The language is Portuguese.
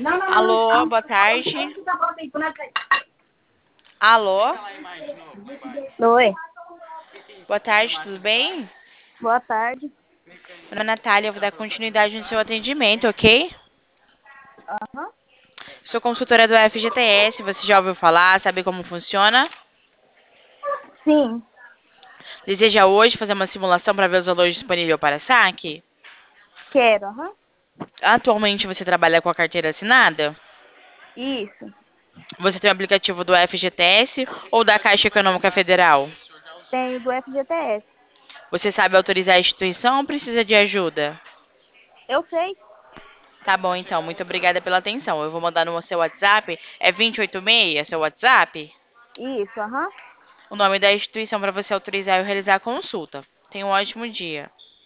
Não, não, não, Alô, não. boa tarde. Alô, Oi, boa tarde, tudo bem? boa tarde. Meu nome é Natália, eu vou dar continuidade no seu atendimento, ok? Aham. Sou consultora do FGTS, você já ouviu falar, sabe como funciona? Sim, Deseja hoje fazer uma simulação para ver os valores disponíveis para saque? quero, aham. Atualmente você trabalha com a carteira assinada? Isso. Você tem o aplicativo do FGTS ou da Caixa Econômica Federal? Tenho do FGTS. Você sabe autorizar a instituição ou precisa de ajuda? Eu sei. Tá bom, então. Muito obrigada pela atenção. Eu vou mandar no seu WhatsApp. É 286, seu WhatsApp? Isso, aham. O nome da instituição para você autorizar e realizar a consulta. Tenha um ótimo dia.